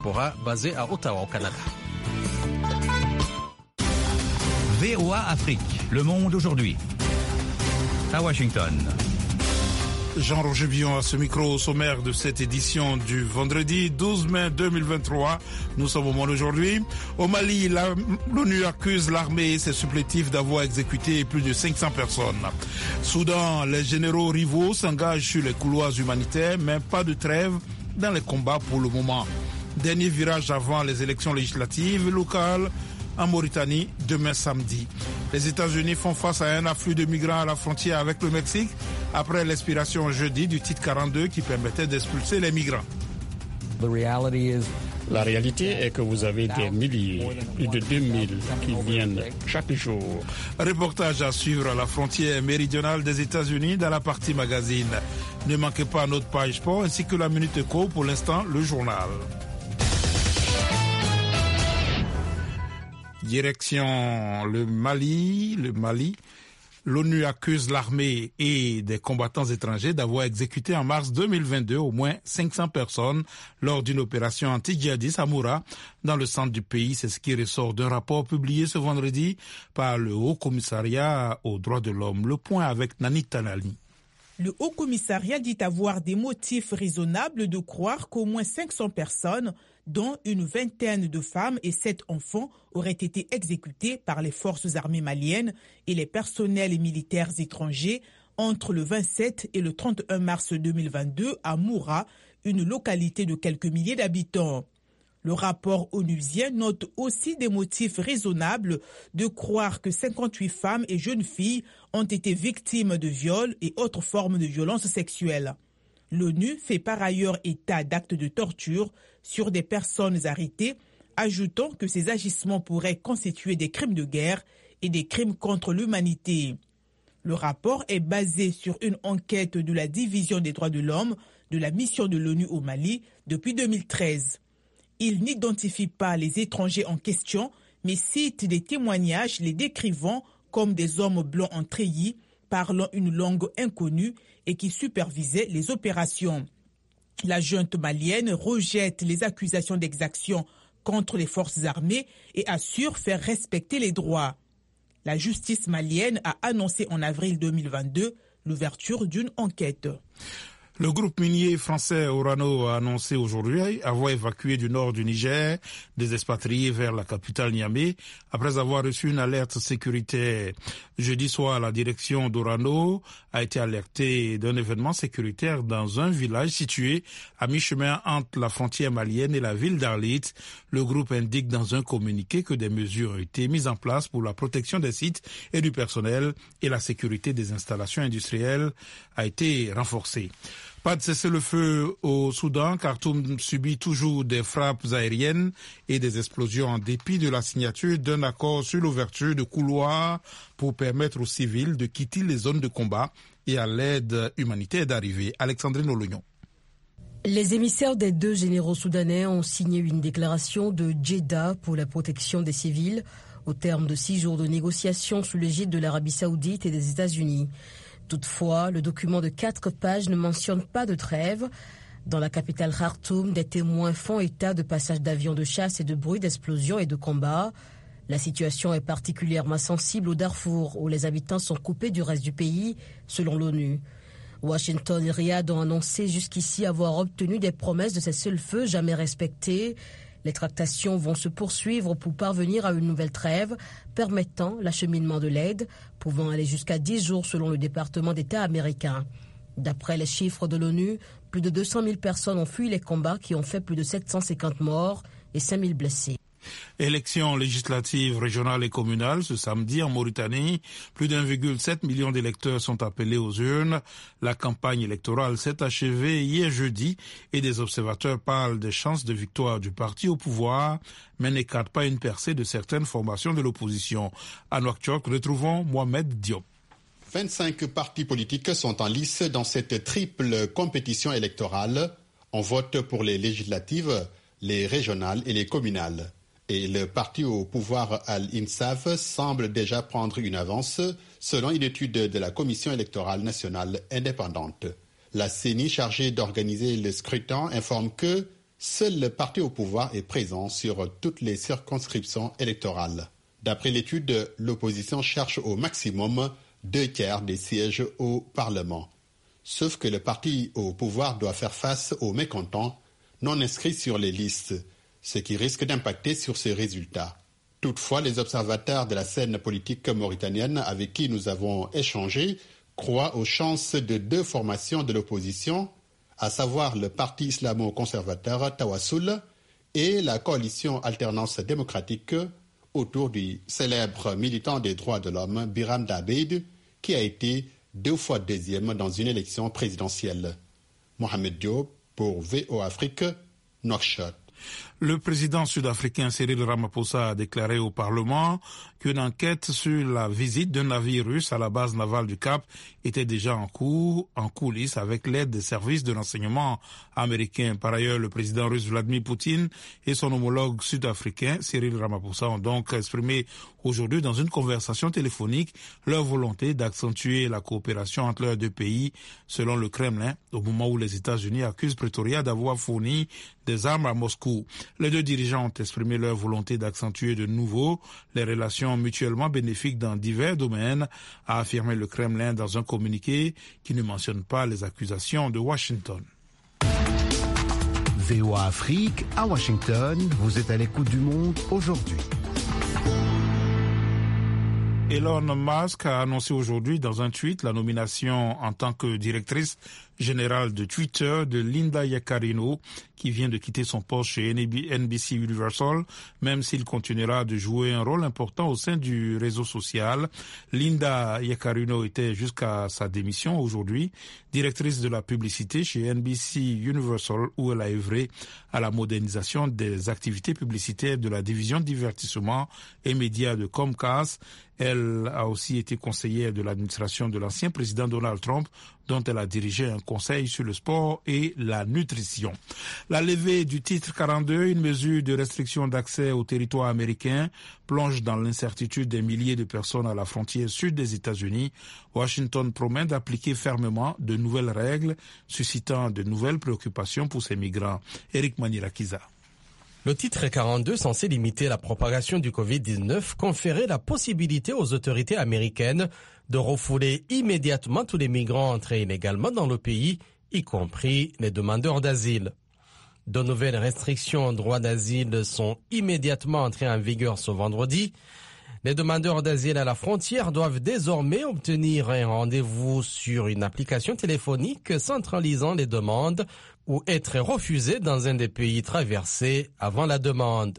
basé à Ottawa, au Canada. VOA Afrique, le monde aujourd'hui. À Washington. Jean-Roger Villon à ce micro au sommaire de cette édition du vendredi 12 mai 2023. Nous sommes au monde aujourd'hui. Au Mali, l'ONU accuse l'armée et ses supplétifs d'avoir exécuté plus de 500 personnes. Soudan, les généraux rivaux s'engagent sur les couloirs humanitaires, mais pas de trêve dans les combats pour le moment. Dernier virage avant les élections législatives locales en Mauritanie demain samedi. Les États-Unis font face à un afflux de migrants à la frontière avec le Mexique après l'expiration jeudi du titre 42 qui permettait d'expulser les migrants. La réalité est que vous avez des milliers, plus de 2000 qui viennent chaque jour. Reportage à suivre à la frontière méridionale des États-Unis dans la partie magazine. Ne manquez pas notre page sport ainsi que la Minute Éco, pour l'instant le journal. Direction le Mali. L'ONU accuse l'armée et des combattants étrangers d'avoir exécuté en mars 2022 au moins 500 personnes lors d'une opération anti-djihadiste à Moura, dans le centre du pays. C'est ce qui ressort d'un rapport publié ce vendredi par le Haut Commissariat aux droits de l'homme. Le point avec Nani Tanali. Le Haut Commissariat dit avoir des motifs raisonnables de croire qu'au moins 500 personnes, dont une vingtaine de femmes et 7 enfants, auraient été exécutés par les forces armées maliennes et les personnels militaires étrangers entre le 27 et le 31 mars 2022 à Moura, une localité de quelques milliers d'habitants. Le rapport onusien note aussi des motifs raisonnables de croire que 58 femmes et jeunes filles ont été victimes de viols et autres formes de violences sexuelles. L'ONU fait par ailleurs état d'actes de torture sur des personnes arrêtées, ajoutant que ces agissements pourraient constituer des crimes de guerre et des crimes contre l'humanité. Le rapport est basé sur une enquête de la Division des droits de l'homme de la mission de l'ONU au Mali depuis 2013. Il n'identifie pas les étrangers en question, mais cite des témoignages les décrivant comme des hommes blancs en treillis, parlant une langue inconnue et qui supervisaient les opérations. La junte malienne rejette les accusations d'exaction contre les forces armées et assure faire respecter les droits. La justice malienne a annoncé en avril 2022 l'ouverture d'une enquête. Le groupe minier français Orano a annoncé aujourd'hui avoir évacué du nord du Niger des expatriés vers la capitale Niamey après avoir reçu une alerte sécuritaire. Jeudi soir, la direction d'Orano a été alertée d'un événement sécuritaire dans un village situé à mi-chemin entre la frontière malienne et la ville d'Arlit. Le groupe indique dans un communiqué que des mesures ont été mises en place pour la protection des sites et du personnel et la sécurité des installations industrielles a été renforcée. Pas de cessez-le-feu au Soudan. Khartoum subit toujours des frappes aériennes et des explosions en dépit de la signature d'un accord sur l'ouverture de couloirs pour permettre aux civils de quitter les zones de combat et à l'aide humanitaire d'arriver. Alexandrine Olognon. Les émissaires des 2 généraux soudanais ont signé une déclaration de Jeddah pour la protection des civils au terme de 6 jours de négociations sous l'égide de l'Arabie Saoudite et des États-Unis. Toutefois, le document de 4 pages ne mentionne pas de trêve. Dans la capitale Khartoum, des témoins font état de passages d'avions de chasse et de bruits d'explosions et de combats. La situation est particulièrement sensible au Darfour, où les habitants sont coupés du reste du pays, selon l'ONU. Washington et Riyad ont annoncé jusqu'ici avoir obtenu des promesses de cessez-le-feu jamais respectées. Les tractations vont se poursuivre pour parvenir à une nouvelle trêve permettant l'acheminement de l'aide, pouvant aller jusqu'à 10 jours selon le département d'État américain. D'après les chiffres de l'ONU, plus de 200 000 personnes ont fui les combats qui ont fait plus de 750 morts et 5 000 blessés. Élections législatives régionales et communales ce samedi en Mauritanie. Plus d'1,7 million d'électeurs sont appelés aux urnes. La campagne électorale s'est achevée hier jeudi et des observateurs parlent des chances de victoire du parti au pouvoir, mais n'écartent pas une percée de certaines formations de l'opposition. À Nouakchott, retrouvons Mohamed Diop. 25 partis politiques sont en lice dans cette triple compétition électorale. On vote pour les législatives, les régionales et les communales. Et le parti au pouvoir Al-Insaf semble déjà prendre une avance, selon une étude de la Commission électorale nationale indépendante. La CENI, chargée d'organiser le scrutin, informe que seul le parti au pouvoir est présent sur toutes les circonscriptions électorales. D'après l'étude, l'opposition cherche au maximum 2/3 des sièges au Parlement. Sauf que le parti au pouvoir doit faire face aux mécontents non inscrits sur les listes, ce qui risque d'impacter sur ces résultats. Toutefois, les observateurs de la scène politique mauritanienne avec qui nous avons échangé croient aux chances de 2 formations de l'opposition, à savoir le parti islamo-conservateur Tawassul et la coalition Alternance démocratique autour du célèbre militant des droits de l'homme Biram Dabeid, qui a été 2 fois deuxième dans une élection présidentielle. Mohamed Diop pour VOA Afrique, Nouakchott. Le président sud-africain Cyril Ramaphosa a déclaré au Parlement qu'une enquête sur la visite d'un navire russe à la base navale du Cap était déjà en cours, en coulisses, avec l'aide des services de renseignement américains. Par ailleurs, le président russe Vladimir Poutine et son homologue sud-africain Cyril Ramaphosa ont donc exprimé aujourd'hui dans une conversation téléphonique leur volonté d'accentuer la coopération entre leurs 2 pays, selon le Kremlin, au moment où les États-Unis accusent Pretoria d'avoir fourni des armes à Moscou. Les 2 dirigeants ont exprimé leur volonté d'accentuer de nouveau les relations mutuellement bénéfiques dans divers domaines, a affirmé le Kremlin dans un communiqué qui ne mentionne pas les accusations de Washington. VOA Afrique, à Washington, vous êtes à l'écoute du monde aujourd'hui. Elon Musk a annoncé aujourd'hui dans un tweet la nomination en tant que directrice générale de Twitter de Linda Yaccarino, qui vient de quitter son poste chez NBC Universal, même s'il continuera de jouer un rôle important au sein du réseau social. Linda Yaccarino était jusqu'à sa démission aujourd'hui directrice de la publicité chez NBC Universal, où elle a œuvré à la modernisation des activités publicitaires de la division divertissement et médias de Comcast. Elle a aussi été conseillère de l'administration de l'ancien président Donald Trump, dont elle a dirigé un conseil sur le sport et la nutrition. La levée du titre 42, une mesure de restriction d'accès au territoire américain, plonge dans l'incertitude des milliers de personnes à la frontière sud des États-Unis. Washington promet d'appliquer fermement de nouvelles règles, suscitant de nouvelles préoccupations pour ces migrants. Eric Manirakiza. Le titre 42, censé limiter la propagation du Covid-19, conférait la possibilité aux autorités américaines de refouler immédiatement tous les migrants entrés illégalement dans le pays, y compris les demandeurs d'asile. De nouvelles restrictions au droit d'asile sont immédiatement entrées en vigueur ce vendredi. Les demandeurs d'asile à la frontière doivent désormais obtenir un rendez-vous sur une application téléphonique centralisant les demandes ou être refusés dans un des pays traversés avant la demande.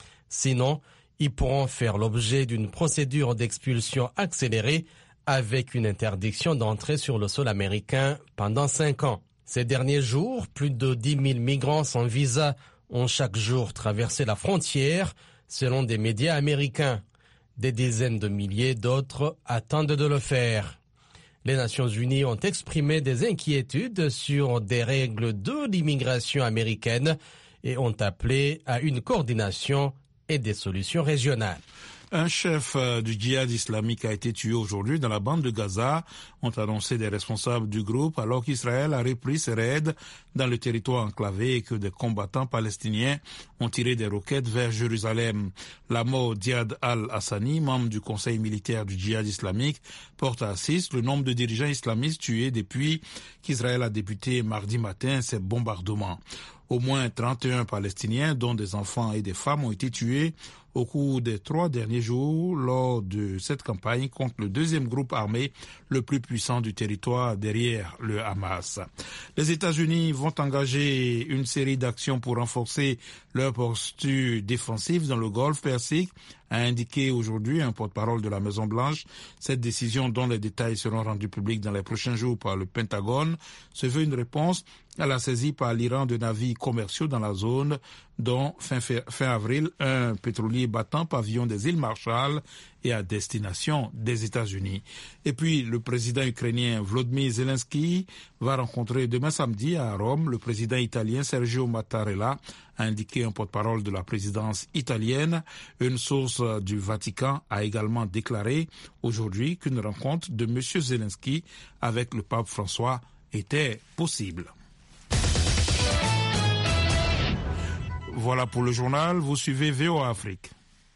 Sinon, ils pourront faire l'objet d'une procédure d'expulsion accélérée avec une interdiction d'entrer sur le sol américain pendant 5 ans. Ces derniers jours, plus de 10 000 migrants sans visa ont chaque jour traversé la frontière, selon des médias américains. Des dizaines de milliers d'autres attendent de le faire. Les Nations Unies ont exprimé des inquiétudes sur des règles de l'immigration américaine et ont appelé à une coordination et des solutions régionales. Un chef du djihad islamique a été tué aujourd'hui dans la bande de Gaza, ont annoncé des responsables du groupe, alors qu'Israël a repris ses raids dans le territoire enclavé et que des combattants palestiniens ont tiré des roquettes vers Jérusalem. La mort d'Iyad al-Hassani, membre du conseil militaire du djihad islamique, porte à 6 le nombre de dirigeants islamistes tués depuis qu'Israël a débuté mardi matin ses bombardements. Au moins 31 Palestiniens, dont des enfants et des femmes, ont été tués au cours des 3 derniers jours lors de cette campagne contre le deuxième groupe armé le plus puissant du territoire derrière le Hamas. Les États-Unis vont engager une série d'actions pour renforcer leur posture défensive dans le Golfe Persique, a indiqué aujourd'hui un porte-parole de la Maison-Blanche. Cette décision, dont les détails seront rendus publics dans les prochains jours par le Pentagone, se veut une réponse à la saisie par l'Iran de navires commerciaux dans la zone, dont fin avril, un pétrolier battant pavillon des îles Marshall et à destination des États-Unis. Et puis, le président ukrainien Volodymyr Zelensky va rencontrer demain samedi à Rome le président italien Sergio Mattarella, a indiqué un porte-parole de la présidence italienne. Une source du Vatican a également déclaré aujourd'hui qu'une rencontre de M. Zelensky avec le pape François était possible. Voilà pour le journal, vous suivez VOA Afrique.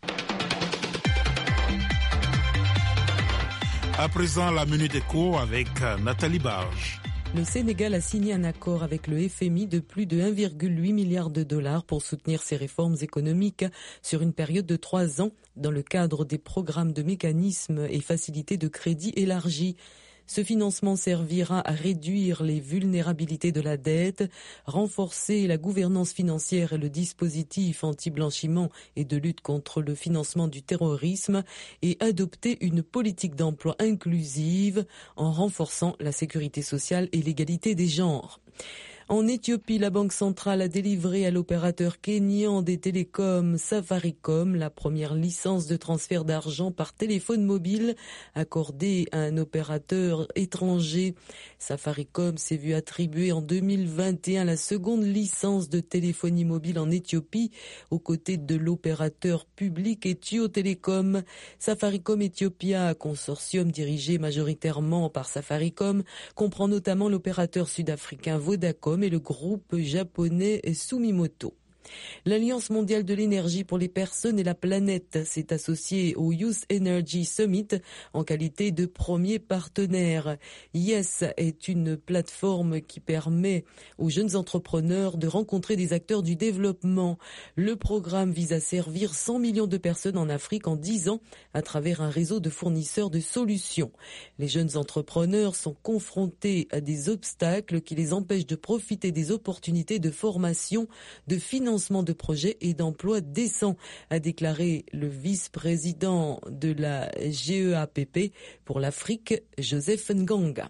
À présent, la Minute Éco avec Nathalie Barge. Le Sénégal a signé un accord avec le FMI de plus de 1,8 milliard de dollars pour soutenir ses réformes économiques sur une période de 3 ans dans le cadre des programmes de mécanismes et facilités de crédit élargis. Ce financement servira à réduire les vulnérabilités de la dette, renforcer la gouvernance financière et le dispositif anti-blanchiment et de lutte contre le financement du terrorisme et adopter une politique d'emploi inclusive en renforçant la sécurité sociale et l'égalité des genres. En Éthiopie, la Banque centrale a délivré à l'opérateur kényan des télécoms Safaricom la première licence de transfert d'argent par téléphone mobile accordée à un opérateur étranger. Safaricom s'est vu attribuer en 2021 la seconde licence de téléphonie mobile en Éthiopie aux côtés de l'opérateur public Ethio Telecom. Safaricom Ethiopia, consortium dirigé majoritairement par Safaricom, comprend notamment l'opérateur sud-africain Vodacom et le groupe japonais Sumitomo. L'Alliance mondiale de l'énergie pour les personnes et la planète s'est associée au Youth Energy Summit en qualité de premier partenaire. YES est une plateforme qui permet aux jeunes entrepreneurs de rencontrer des acteurs du développement. Le programme vise à servir 100 millions de personnes en Afrique en 10 ans à travers un réseau de fournisseurs de solutions. Les jeunes entrepreneurs sont confrontés à des obstacles qui les empêchent de profiter des opportunités de formation, de financement de projets et d'emplois décents, a déclaré le vice-président de la GEAPP pour l'Afrique, Joseph Nganga.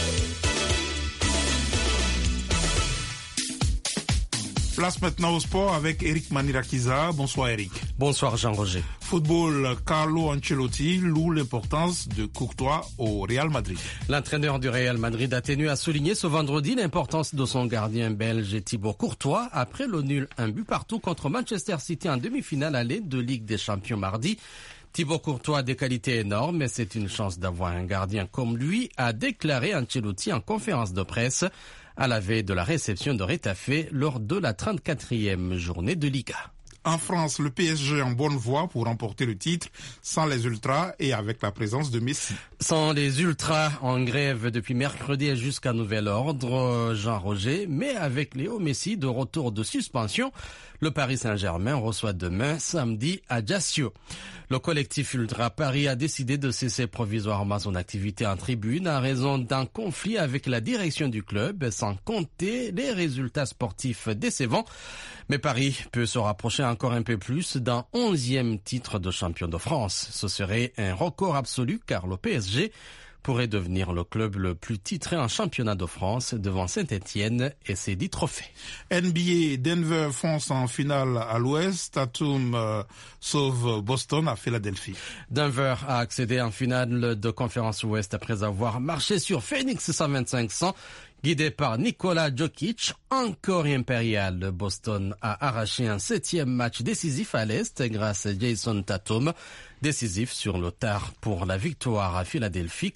Place maintenant au sport avec Eric Manirakiza. Bonsoir Eric. Bonsoir Jean-Roger. Football, Carlo Ancelotti loue l'importance de Courtois au Real Madrid. L'entraîneur du Real Madrid a tenu à souligner ce vendredi l'importance de son gardien belge Thibaut Courtois après le nul 1-1 contre Manchester City en demi-finale aller de Ligue des Champions mardi. Thibaut Courtois a des qualités énormes, mais c'est une chance d'avoir un gardien comme lui, a déclaré Ancelotti en conférence de presse à la veille de la réception de Retafe lors de la 34e journée de Liga. En France, le PSG en bonne voie pour remporter le titre sans les ultras et avec la présence de Messi. Sans les ultras en grève depuis mercredi jusqu'à nouvel ordre, Jean-Roger, mais avec Léo Messi de retour de suspension, le Paris Saint-Germain reçoit demain, samedi, à Ajaccio. Le collectif Ultra Paris a décidé de cesser provisoirement son activité en tribune en raison d'un conflit avec la direction du club, sans compter les résultats sportifs décevants. Mais Paris peut se rapprocher encore un peu plus d'un 11e titre de champion de France. Ce serait un record absolu car le PSG pourrait devenir le club le plus titré en championnat de France devant Saint-Etienne et ses 10 trophées. NBA, Denver fonce en finale à l'Ouest, Tatum sauve Boston à Philadelphie. Denver a accédé en finale de conférence Ouest après avoir marché sur Phoenix 125-100. Guidé par Nikola Jokic, encore impérial, Boston a arraché un 7e match décisif à l'Est grâce à Jason Tatum, décisif sur le tard pour la victoire à Philadelphie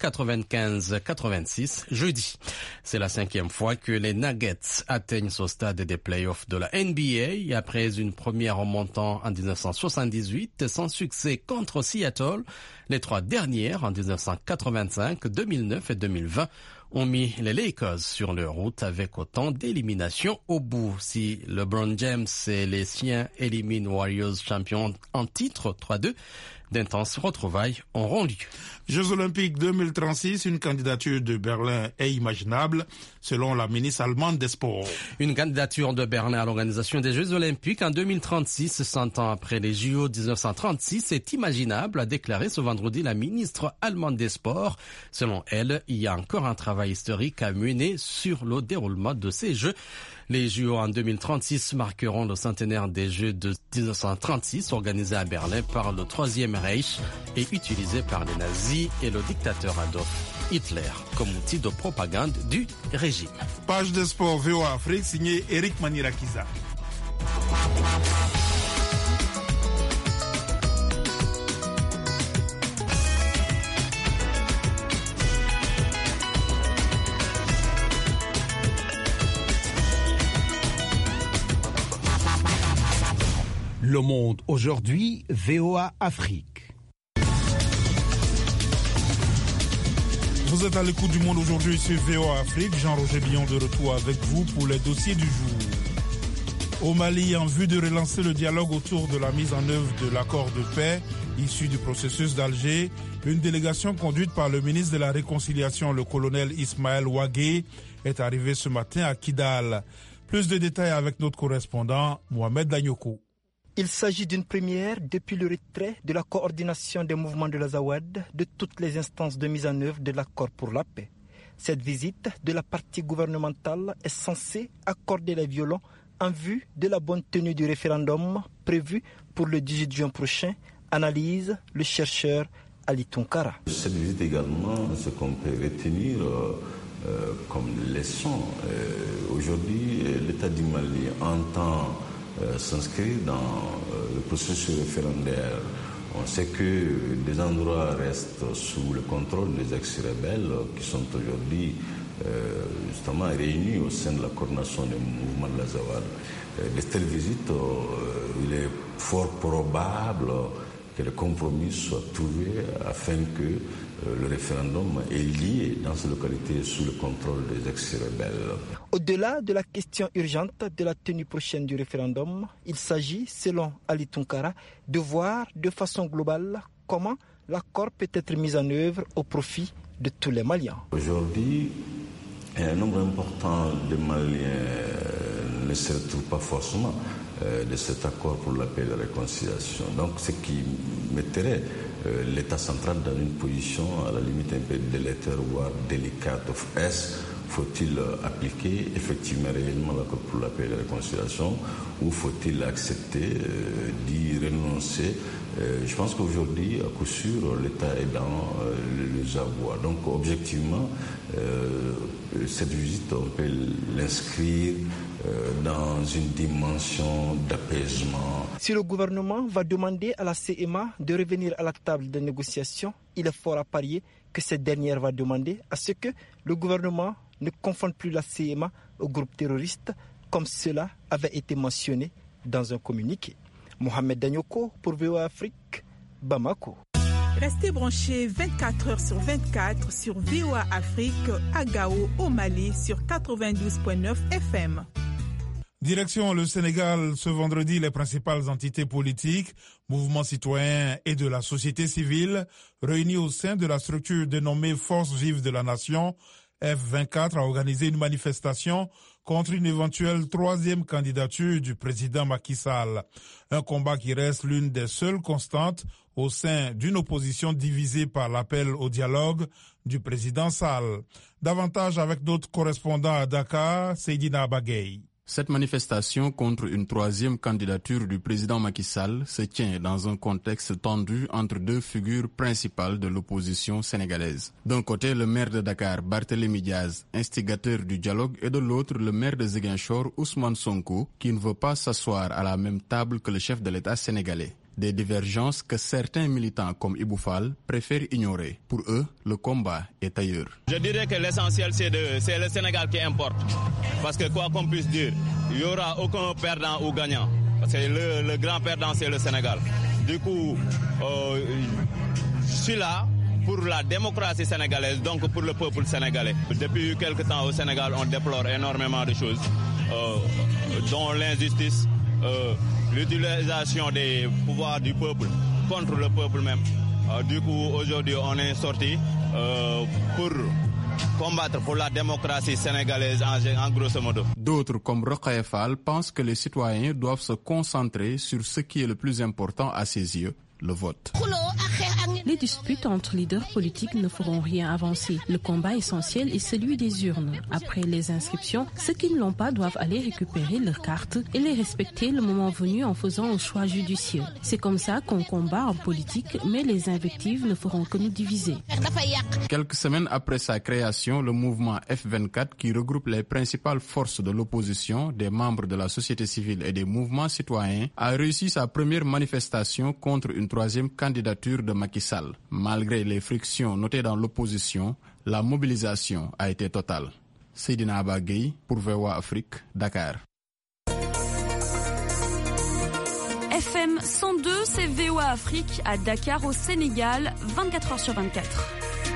95-86 jeudi. C'est la 5e fois que les Nuggets atteignent ce stade des playoffs de la NBA après une première remontant en 1978 sans succès contre Seattle. Les 3 dernières en 1985, 2009 et 2020 ont mis les Lakers sur leur route avec autant d'éliminations au bout. Si LeBron James et les siens éliminent Warriors champions en titre 3-2, d'intenses retrouvailles auront lieu. Jeux Olympiques 2036, une candidature de Berlin est imaginable, selon la ministre allemande des Sports. Une candidature de Berlin à l'organisation des Jeux Olympiques en 2036, 100 ans après les JO 1936, est imaginable, a déclaré ce vendredi la ministre allemande des Sports. Selon elle, il y a encore un travail historique à mener sur le déroulement de ces Jeux. Les JO en 2036 marqueront le centenaire des Jeux de 1936 organisés à Berlin par le Troisième Reich et utilisés par les nazis et le dictateur Adolf Hitler comme outil de propagande du régime. Page de sport VOA Afrique signée Eric Manirakiza. Le Monde aujourd'hui, VOA Afrique. Vous êtes à l'écoute du Monde aujourd'hui sur VOA Afrique. Jean-Roger Billon de retour avec vous pour les dossiers du jour. Au Mali, en vue de relancer le dialogue autour de la mise en œuvre de l'accord de paix issu du processus d'Alger, une délégation conduite par le ministre de la Réconciliation, le colonel Ismaël Ouagué, est arrivée ce matin à Kidal. Plus de détails avec notre correspondant Mohamed Danyoko. Il s'agit d'une première depuis le retrait de la coordination des mouvements de l'Azawad de toutes les instances de mise en œuvre de l'accord pour la paix. Cette visite de la partie gouvernementale est censée accorder les violons en vue de la bonne tenue du référendum prévu pour le 18 juin prochain, analyse le chercheur Ali Tunkara. Cette visite également, ce qu'on peut retenir comme leçon, aujourd'hui l'État du Mali entend s'inscrire dans le processus référendaire. On sait que des endroits restent sous le contrôle des ex-rebelles qui sont aujourd'hui justement réunis au sein de la coordination des mouvements de l'Azawad. De telles visites, il est fort probable que le compromis soit trouvé afin que le référendum est lié dans ces localités sous le contrôle des ex-rebelles. Au-delà de la question urgente de la tenue prochaine du référendum, il s'agit, selon Ali Tunkara, de voir de façon globale comment l'accord peut être mis en œuvre au profit de tous les Maliens. Aujourd'hui, un nombre important de Maliens ne se retrouvent pas forcément de cet accord pour la paix et la réconciliation. Donc ce qui mettrait l'État central dans une position à la limite un peu délétère, voire délicate. Faut-il appliquer effectivement réellement l'accord pour la paix et la réconciliation ou faut-il accepter d'y renoncer? Je pense qu'aujourd'hui, à coup sûr, l'État est dans les avoirs. Donc objectivement, cette visite, on peut l'inscrire dans une dimension d'apaisement. Si le gouvernement va demander à la CMA de revenir à la table de négociation, il est fort à parier que cette dernière va demander à ce que le gouvernement ne confonde plus la CMA au groupe terroriste, comme cela avait été mentionné dans un communiqué. Mohamed Danyoko pour VOA Afrique, Bamako. Restez branchés 24 heures sur 24 sur VOA Afrique à Gao, au Mali, sur 92.9 FM. Direction le Sénégal, ce vendredi, les principales entités politiques, mouvements citoyens et de la société civile, réunis au sein de la structure dénommée Force vive de la Nation, F24, a organisé une manifestation contre une éventuelle troisième candidature du président Macky Sall. Un combat qui reste l'une des seules constantes au sein d'une opposition divisée par l'appel au dialogue du président Sall. Davantage avec notre correspondant à Dakar, Seydina Bagay. Cette manifestation contre une troisième candidature du président Macky Sall se tient dans un contexte tendu entre deux figures principales de l'opposition sénégalaise. D'un côté, le maire de Dakar, Barthélémy Diaz, instigateur du dialogue, et de l'autre, le maire de Ziguinchor, Ousmane Sonko, qui ne veut pas s'asseoir à la même table que le chef de l'État sénégalais. Des divergences que certains militants comme Ibou Fall préfèrent ignorer. Pour eux, le combat est ailleurs. Je dirais que l'essentiel, c'est le Sénégal qui importe. Parce que quoi qu'on puisse dire, il n'y aura aucun perdant ou gagnant. Parce que le grand perdant, c'est le Sénégal. Du coup, je suis là pour la démocratie sénégalaise, donc pour le peuple sénégalais. Depuis quelque temps au Sénégal, on déplore énormément de choses, dont l'injustice, l'utilisation des pouvoirs du peuple contre le peuple même. Du coup, aujourd'hui, on est sorti pour combattre pour la démocratie sénégalaise en grosso modo. D'autres, comme Rokhaya Fall, pensent que les citoyens doivent se concentrer sur ce qui est le plus important à ses yeux, le vote. Les disputes entre leaders politiques ne feront rien avancer. Le combat essentiel est celui des urnes. Après les inscriptions, ceux qui ne l'ont pas doivent aller récupérer leurs cartes et les respecter le moment venu en faisant un choix judicieux. C'est comme ça qu'on combat en politique, mais les invectives ne feront que nous diviser. Quelques semaines après sa création, le mouvement F24, qui regroupe les principales forces de l'opposition, des membres de la société civile et des mouvements citoyens, a réussi sa première manifestation contre une troisième candidature de Macky Sall. Malgré les frictions notées dans l'opposition, la mobilisation a été totale. Seydina Abagay pour VOA Afrique, Dakar. FM FM 102, c'est VOA Afrique à Dakar au Sénégal, 24h sur 24.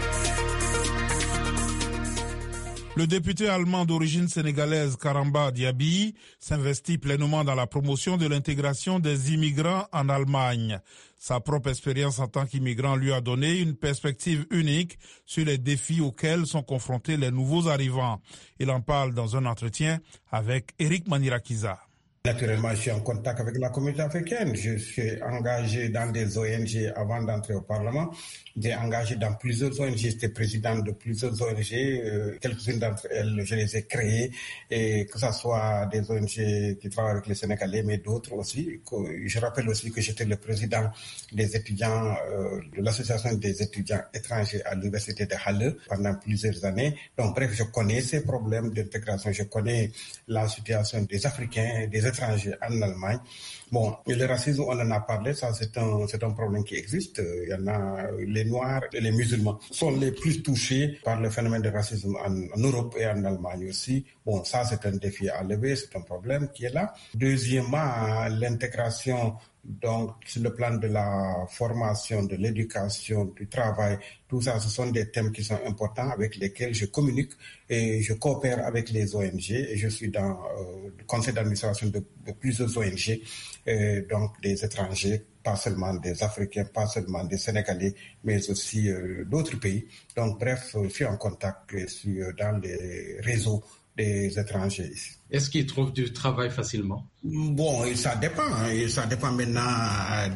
Le député allemand d'origine sénégalaise Karamba Diaby s'investit pleinement dans la promotion de l'intégration des immigrants en Allemagne. Sa propre expérience en tant qu'immigrant lui a donné une perspective unique sur les défis auxquels sont confrontés les nouveaux arrivants. Il en parle dans un entretien avec Eric Manirakiza. Naturellement, je suis en contact avec la communauté africaine. Je suis engagé dans des ONG avant d'entrer au Parlement. J'ai engagé dans plusieurs ONG. J'étais président de plusieurs ONG. Quelques-unes d'entre elles, je les ai créées. Et que ce soit des ONG qui travaillent avec les Sénégalais, mais d'autres aussi. Je rappelle aussi que j'étais le président des étudiants, de l'association des étudiants étrangers à l'université de Halle pendant plusieurs années. Donc bref, je connais ces problèmes d'intégration. Je connais la situation des Africains, des étrangers en Allemagne. Bon, et le racisme, on en a parlé, ça c'est un problème qui existe. Il y en a, les Noirs et les musulmans sont les plus touchés par le phénomène de racisme en Europe et en Allemagne aussi. Bon, ça c'est un défi à lever, c'est un problème qui est là. Deuxièmement, l'intégration, donc sur le plan de la formation, de l'éducation, du travail, tout ça, ce sont des thèmes qui sont importants avec lesquels je communique et je coopère avec les ONG et je suis dans le conseil d'administration de plusieurs ONG, donc des étrangers, pas seulement des Africains, pas seulement des Sénégalais, mais aussi d'autres pays. Donc bref, je suis en contact dans les réseaux des étrangers ici. Est-ce qu'ils trouvent du travail facilement? Bon, ça dépend. Et ça dépend maintenant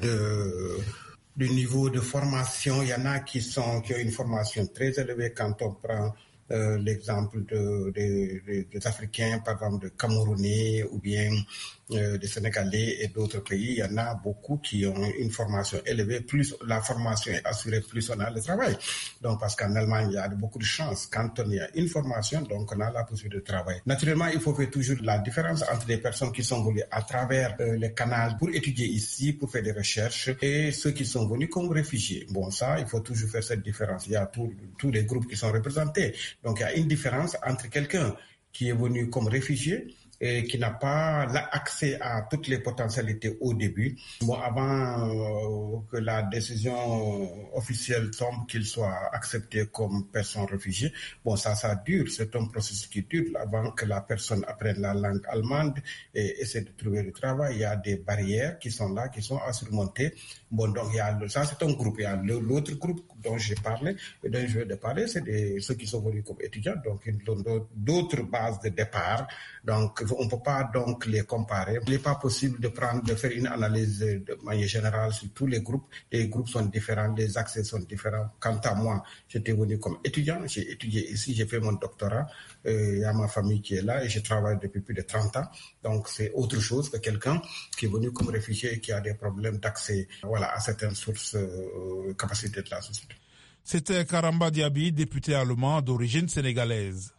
du niveau de formation. Il y en a qui ont une formation très élevée quand on prend l'exemple des Africains, par exemple de Camerounais ou bien des Sénégalais et d'autres pays. Il y en a beaucoup qui ont une formation élevée. Plus la formation est assurée, plus on a le travail. Donc parce qu'en Allemagne, il y a beaucoup de chances. Quand on a une formation, donc on a la possibilité de travailler. Naturellement, il faut faire toujours la différence entre les personnes qui sont venues à travers les canaux pour étudier ici, pour faire des recherches, et ceux qui sont venus comme réfugiés. Bon, ça, il faut toujours faire cette différence. Il y a tous les groupes qui sont représentés. Donc il y a une différence entre quelqu'un qui est venu comme réfugié et qui n'a pas accès à toutes les potentialités au début. Bon, avant que la décision officielle tombe, qu'il soit accepté comme personne réfugiée, bon, ça dure. C'est un processus qui dure avant que la personne apprenne la langue allemande et essaie de trouver du travail. Il y a des barrières qui sont là, qui sont à surmonter. Bon, donc ça c'est un groupe. Il y a l'autre groupe dont j'ai parlé, dont je vais parler, c'est ceux qui sont venus comme étudiants, donc ils ont d'autres bases de départ. Donc on ne peut pas donc les comparer. Il n'est pas possible de faire une analyse de manière générale sur tous les groupes. Les groupes sont différents, les accès sont différents. Quant à moi, j'étais venu comme étudiant, j'ai étudié ici, j'ai fait mon doctorat. Il y a ma famille qui est là et je travaille depuis plus de 30 ans. Donc c'est autre chose que quelqu'un qui est venu comme réfugié et qui a des problèmes d'accès à certaines sources, capacités de la société. C'était Karamba Diaby, député allemand d'origine sénégalaise.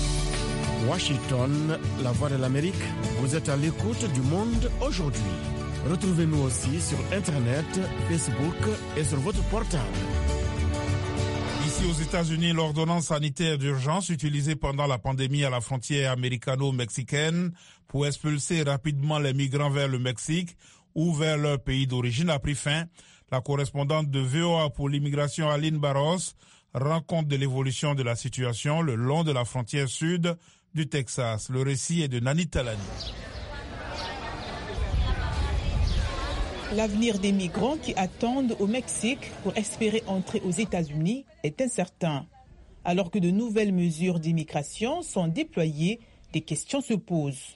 Washington, la voix de l'Amérique, vous êtes à l'écoute du monde aujourd'hui. Retrouvez-nous aussi sur Internet, Facebook et sur votre portable. Ici aux États-Unis, l'ordonnance sanitaire d'urgence utilisée pendant la pandémie à la frontière américano-mexicaine pour expulser rapidement les migrants vers le Mexique ou vers leur pays d'origine a pris fin. La correspondante de VOA pour l'immigration, Aline Barros, rend compte de l'évolution de la situation le long de la frontière sud du Texas. Le récit est de Nani Talani. L'avenir des migrants qui attendent au Mexique pour espérer entrer aux États-Unis est incertain. Alors que de nouvelles mesures d'immigration sont déployées, des questions se posent.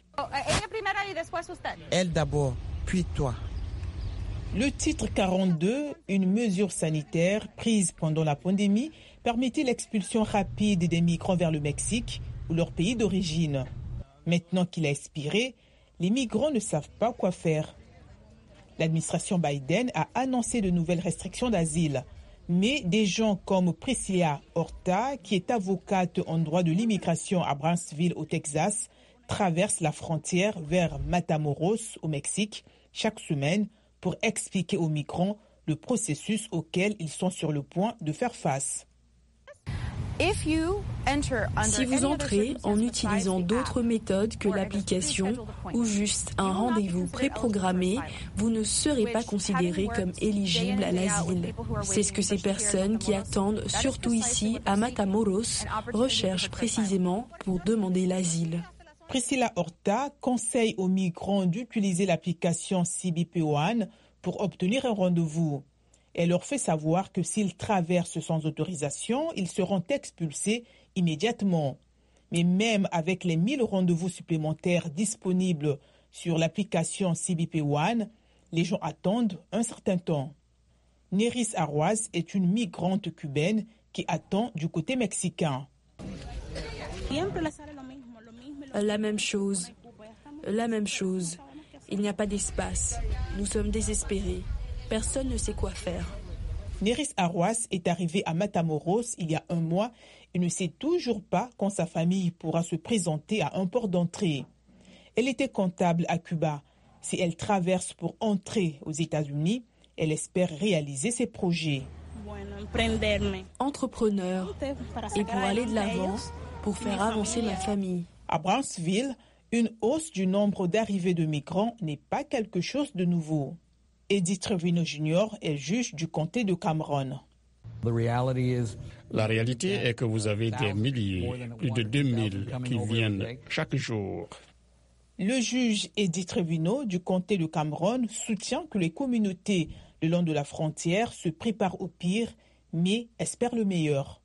Elle d'abord, puis toi. Le titre 42, une mesure sanitaire prise pendant la pandémie, permettait l'expulsion rapide des migrants vers le Mexique ou leur pays d'origine. Maintenant qu'il a expiré, les migrants ne savent pas quoi faire. L'administration Biden a annoncé de nouvelles restrictions d'asile. Mais des gens comme Priscilla Horta, qui est avocate en droit de l'immigration à Brownsville au Texas, traversent la frontière vers Matamoros au Mexique chaque semaine pour expliquer aux migrants le processus auquel ils sont sur le point de faire face. Si vous entrez en utilisant d'autres méthodes que l'application ou juste un rendez-vous préprogrammé, vous ne serez pas considéré comme éligible à l'asile. C'est ce que ces personnes qui attendent, surtout ici à Matamoros, recherchent précisément pour demander l'asile. Priscilla Horta conseille aux migrants d'utiliser l'application CBP One pour obtenir un rendez-vous. Elle leur fait savoir que s'ils traversent sans autorisation, ils seront expulsés immédiatement. Mais même avec les 1000 rendez-vous supplémentaires disponibles sur l'application CBP One, les gens attendent un certain temps. Neris Arwaz est une migrante cubaine qui attend du côté mexicain. La même chose. Il n'y a pas d'espace. Nous sommes désespérés. Personne ne sait quoi faire. Neris Arwaz est arrivée à Matamoros il y a 1 mois et ne sait toujours pas quand sa famille pourra se présenter à un port d'entrée. Elle était comptable à Cuba. Si elle traverse pour entrer aux États-Unis, elle espère réaliser ses projets. Entrepreneur, et pour aller de l'avant, pour faire avancer ma famille. À Brownsville, une hausse du nombre d'arrivées de migrants n'est pas quelque chose de nouveau. Eddie Trevino Jr. est juge du comté de Cameron. La réalité est que vous avez des milliers, plus de 2000 qui viennent chaque jour. Le juge Eddie Trevino du comté de Cameron soutient que les communautés le long de la frontière se préparent au pire, mais espèrent le meilleur.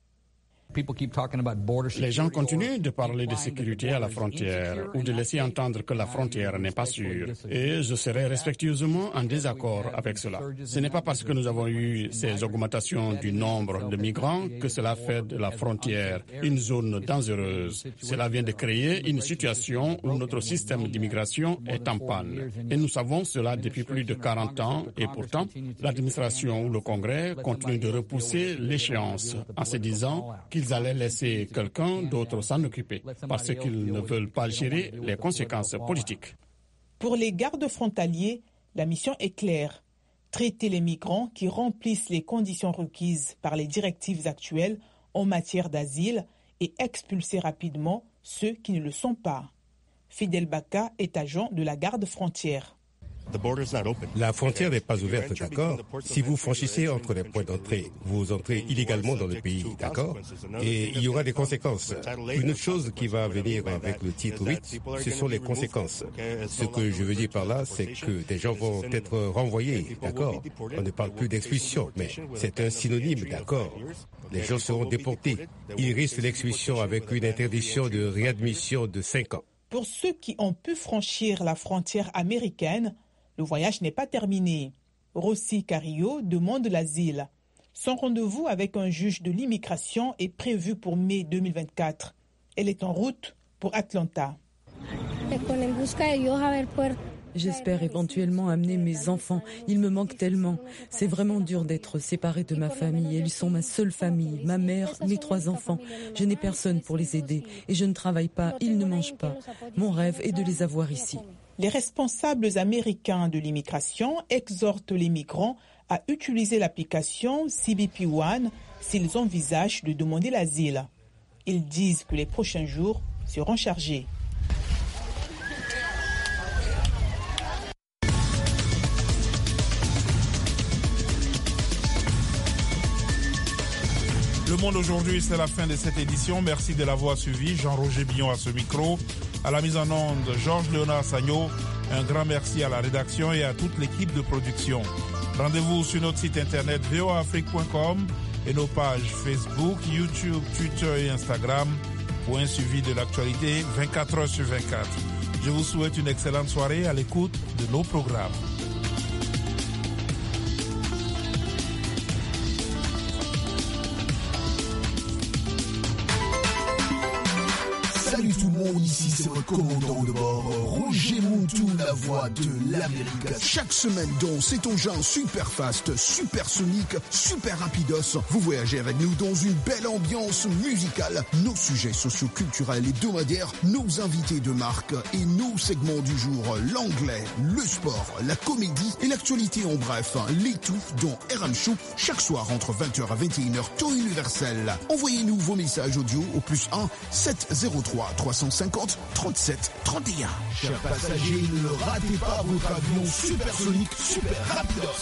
Les gens continuent de parler de sécurité à la frontière ou de laisser entendre que la frontière n'est pas sûre. Et je serai respectueusement en désaccord avec cela. Ce n'est pas parce que nous avons eu ces augmentations du nombre de migrants que cela fait de la frontière une zone dangereuse. Cela vient de créer une situation où notre système d'immigration est en panne. Et nous savons cela depuis plus de 40 ans et pourtant, l'administration ou le Congrès continuent de repousser l'échéance en se disant qu'ils allaient laisser quelqu'un d'autre s'en occuper parce qu'ils ne veulent pas gérer les conséquences politiques. Pour les gardes frontaliers, la mission est claire. Traiter les migrants qui remplissent les conditions requises par les directives actuelles en matière d'asile et expulser rapidement ceux qui ne le sont pas. Fidel Baka est agent de la garde frontière. La frontière n'est pas ouverte, d'accord? Si vous franchissez entre les points d'entrée, vous entrez illégalement dans le pays, d'accord? Et il y aura des conséquences. Une autre chose qui va venir avec le titre 8, ce sont les conséquences. Ce que je veux dire par là, c'est que des gens vont être renvoyés, d'accord? On ne parle plus d'expulsion, mais c'est un synonyme, d'accord? Les gens seront déportés. Ils risquent l'expulsion avec une interdiction de réadmission de 5 ans. Pour ceux qui ont pu franchir la frontière américaine, le voyage n'est pas terminé. Rossi Carrillo demande l'asile. Son rendez-vous avec un juge de l'immigration est prévu pour mai 2024. Elle est en route pour Atlanta. J'espère éventuellement amener mes enfants. Ils me manquent tellement. C'est vraiment dur d'être séparé de ma famille. Ils sont ma seule famille, ma mère, mes 3 enfants. Je n'ai personne pour les aider et je ne travaille pas, ils ne mangent pas. Mon rêve est de les avoir ici. Les responsables américains de l'immigration exhortent les migrants à utiliser l'application CBP One s'ils envisagent de demander l'asile. Ils disent que les prochains jours seront chargés. Le Monde aujourd'hui, c'est la fin de cette édition. Merci de l'avoir suivi. Jean-Roger Billon à ce micro. À la mise en onde, Georges-Léonard Sagno. Un grand merci à la rédaction et à toute l'équipe de production. Rendez-vous sur notre site internet voaafrique.com et nos pages Facebook, YouTube, Twitter et Instagram pour un suivi de l'actualité 24 heures sur 24. Je vous souhaite une excellente soirée à l'écoute de nos programmes. Salut tout le monde, ici c'est votre commandant de bord, Rouge Roger Moutou, la voix de l'Amérique. Chaque semaine dans cet engin super fast, super sonique, super rapidos, vous voyagez avec nous dans une belle ambiance musicale. Nos sujets socioculturels hebdomadaires, nos invités de marque et nos segments du jour, l'anglais, le sport, la comédie et l'actualité en bref, les tout dans RM Show, chaque soir entre 20h à 21h, temps universel. Envoyez-nous vos messages audio au +1 703 350 37 31. Chers passagers, ne ratez pas votre avion supersonique super rapidos.